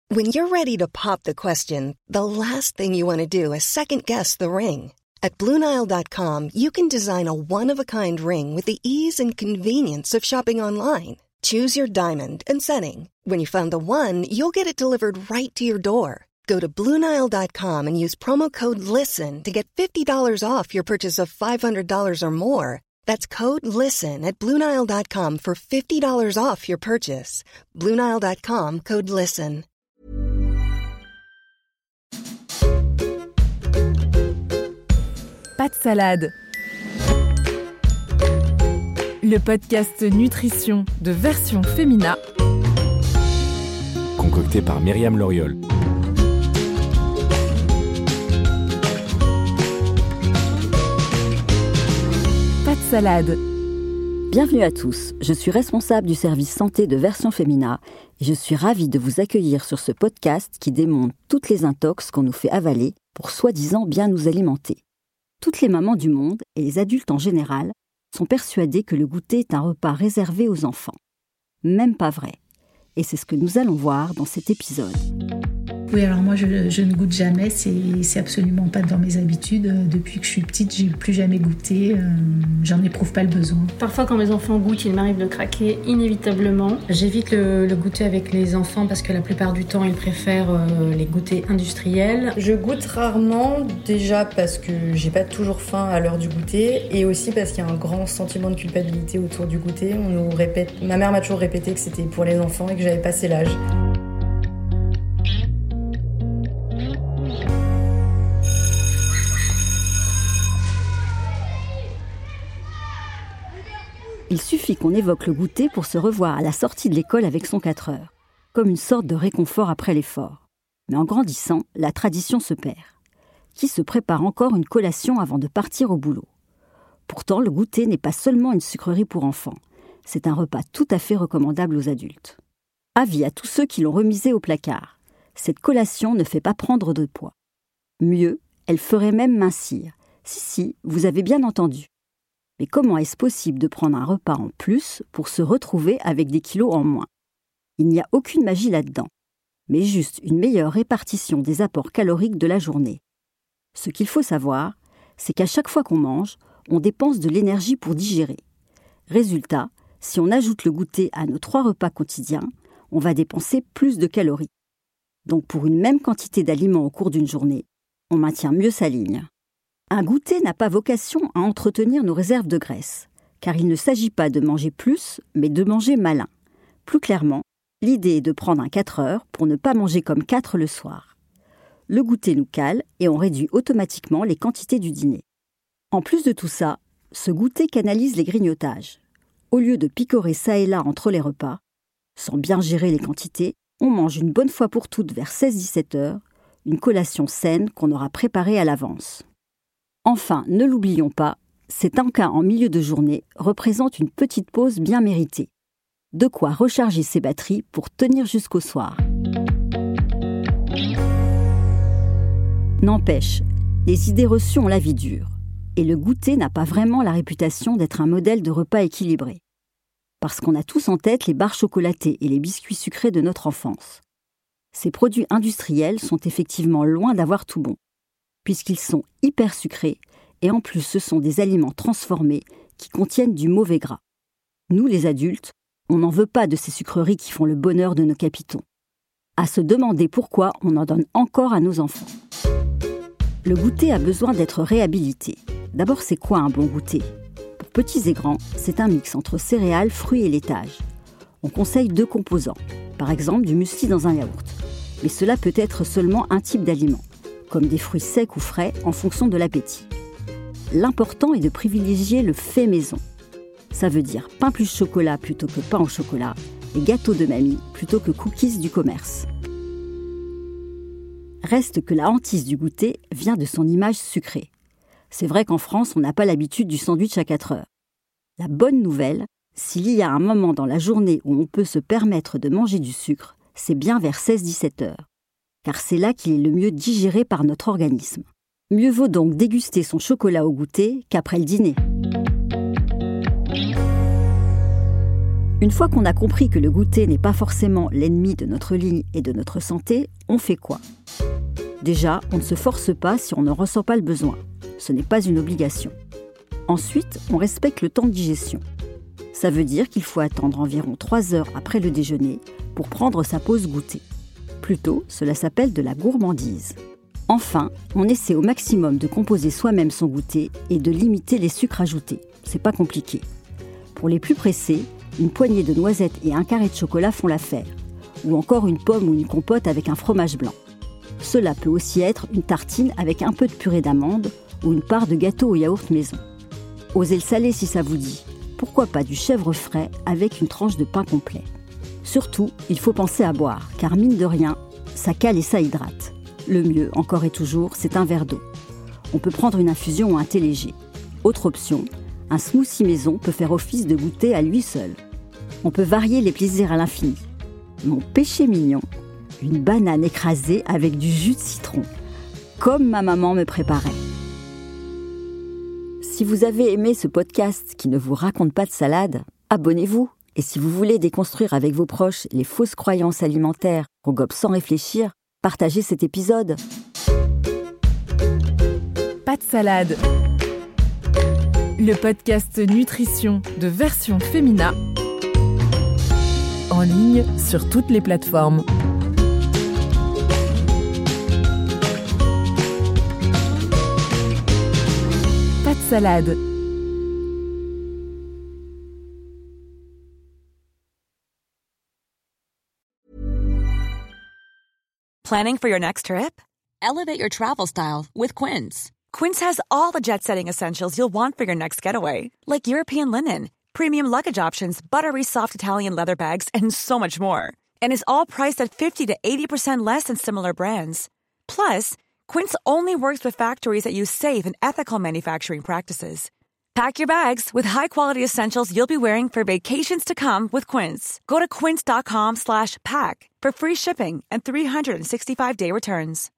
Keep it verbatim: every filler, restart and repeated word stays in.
When you're ready to pop the question, the last thing you want to do is second-guess the ring. At Blue Nile dot com, you can design a one-of-a-kind ring with the ease and convenience of shopping online. Choose your diamond and setting. When you find the one, you'll get it delivered right to your door. Go to Blue Nile dot com and use promo code LISTEN to get fifty dollars off your purchase of five hundred dollars or more. That's code LISTEN at Blue Nile dot com for fifty dollars off your purchase. Blue Nile dot com, code LISTEN. Pas de salade. Le podcast nutrition de Version Femina, concocté par Myriam Loriol. Pas de salade. Bienvenue à tous, je suis responsable du service santé de Version Femina et je suis ravie de vous accueillir sur ce podcast qui démonte toutes les intox qu'on nous fait avaler pour soi-disant bien nous alimenter. Toutes les mamans du monde, et les adultes en général, sont persuadées que le goûter est un repas réservé aux enfants. Même pas vrai. Et c'est ce que nous allons voir dans cet épisode. Oui, alors moi, je, je ne goûte jamais. C'est, c'est absolument pas dans mes habitudes. Depuis que je suis petite, j'ai plus jamais goûté. Euh, j'en éprouve pas le besoin. Parfois, quand mes enfants goûtent, il m'arrive de craquer inévitablement. J'évite le, le goûter avec les enfants parce que la plupart du temps, ils préfèrent euh, les goûters industriels. Je goûte rarement, déjà parce que j'ai pas toujours faim à l'heure du goûter et aussi parce qu'il y a un grand sentiment de culpabilité autour du goûter. On nous répète, ma mère m'a toujours répété que c'était pour les enfants et que j'avais passé l'âge. Il suffit qu'on évoque le goûter pour se revoir à la sortie de l'école avec son quatre heures, comme une sorte de réconfort après l'effort. Mais en grandissant, la tradition se perd. Qui se prépare encore une collation avant de partir au boulot? Pourtant, le goûter n'est pas seulement une sucrerie pour enfants. C'est un repas tout à fait recommandable aux adultes. Avis à tous ceux qui l'ont remisé au placard. Cette collation ne fait pas prendre de poids. Mieux, elle ferait même mincir. Si, si, vous avez bien entendu. Mais comment est-ce possible de prendre un repas en plus pour se retrouver avec des kilos en moins? Il n'y a aucune magie là-dedans, mais juste une meilleure répartition des apports caloriques de la journée. Ce qu'il faut savoir, c'est qu'à chaque fois qu'on mange, on dépense de l'énergie pour digérer. Résultat, si on ajoute le goûter à nos trois repas quotidiens, on va dépenser plus de calories. Donc pour une même quantité d'aliments au cours d'une journée, on maintient mieux sa ligne. Un goûter n'a pas vocation à entretenir nos réserves de graisse, car il ne s'agit pas de manger plus, mais de manger malin. Plus clairement, l'idée est de prendre un quatre heures pour ne pas manger comme quatre le soir. Le goûter nous cale et on réduit automatiquement les quantités du dîner. En plus de tout ça, ce goûter canalise les grignotages. Au lieu de picorer ça et là entre les repas, sans bien gérer les quantités, on mange une bonne fois pour toutes vers seize à dix-sept heures, une collation saine qu'on aura préparée à l'avance. Enfin, ne l'oublions pas, cet encas en milieu de journée représente une petite pause bien méritée. De quoi recharger ses batteries pour tenir jusqu'au soir. N'empêche, les idées reçues ont la vie dure, et le goûter n'a pas vraiment la réputation d'être un modèle de repas équilibré. Parce qu'on a tous en tête les barres chocolatées et les biscuits sucrés de notre enfance. Ces produits industriels sont effectivement loin d'avoir tout bon, puisqu'ils sont hyper sucrés et en plus ce sont des aliments transformés qui contiennent du mauvais gras. Nous les adultes, on n'en veut pas de ces sucreries qui font le bonheur de nos capitons. À se demander pourquoi on en donne encore à nos enfants. Le goûter a besoin d'être réhabilité. D'abord, c'est quoi un bon goûter? Pour petits et grands, c'est un mix entre céréales, fruits et laitage. On conseille deux composants, par exemple du muesli dans un yaourt. Mais cela peut être seulement un type d'aliment, comme des fruits secs ou frais en fonction de l'appétit. L'important est de privilégier le fait maison. Ça veut dire pain plus chocolat plutôt que pain au chocolat et gâteau de mamie plutôt que cookies du commerce. Reste que la hantise du goûter vient de son image sucrée. C'est vrai qu'en France, on n'a pas l'habitude du sandwich à quatre heures. La bonne nouvelle, s'il y a un moment dans la journée où on peut se permettre de manger du sucre, c'est bien vers seize à dix-sept heures. Car c'est là qu'il est le mieux digéré par notre organisme. Mieux vaut donc déguster son chocolat au goûter qu'après le dîner. Une fois qu'on a compris que le goûter n'est pas forcément l'ennemi de notre ligne et de notre santé, on fait quoi ? Déjà, on ne se force pas si on ne ressent pas le besoin. Ce n'est pas une obligation. Ensuite, on respecte le temps de digestion. Ça veut dire qu'il faut attendre environ trois heures après le déjeuner pour prendre sa pause goûter. Plutôt, cela s'appelle de la gourmandise. Enfin, on essaie au maximum de composer soi-même son goûter et de limiter les sucres ajoutés. C'est pas compliqué. Pour les plus pressés, une poignée de noisettes et un carré de chocolat font l'affaire. Ou encore une pomme ou une compote avec un fromage blanc. Cela peut aussi être une tartine avec un peu de purée d'amande ou une part de gâteau au yaourt maison. Osez le salé si ça vous dit. Pourquoi pas du chèvre frais avec une tranche de pain complet. Surtout, il faut penser à boire, car mine de rien, ça cale et ça hydrate. Le mieux, encore et toujours, c'est un verre d'eau. On peut prendre une infusion ou un thé léger. Autre option, un smoothie maison peut faire office de goûter à lui seul. On peut varier les plaisirs à l'infini. Mon péché mignon, une banane écrasée avec du jus de citron, comme ma maman me préparait. Si vous avez aimé ce podcast qui ne vous raconte pas de salade, abonnez-vous. Et si vous voulez déconstruire avec vos proches les fausses croyances alimentaires qu'on gobe sans réfléchir, partagez cet épisode. Pas de salade. Le podcast nutrition de Version Femina. En ligne sur toutes les plateformes. Pas de salade. Planning for your next trip? Elevate your travel style with Quince. Quince has all the jet-setting essentials you'll want for your next getaway, like European linen, premium luggage options, buttery soft Italian leather bags, and so much more. And is all priced at fifty to eighty percent less than similar brands. Plus, Quince only works with factories that use safe and ethical manufacturing practices. Pack your bags with high-quality essentials you'll be wearing for vacations to come with Quince. Go to quince.com slash pack for free shipping and three sixty-five day returns.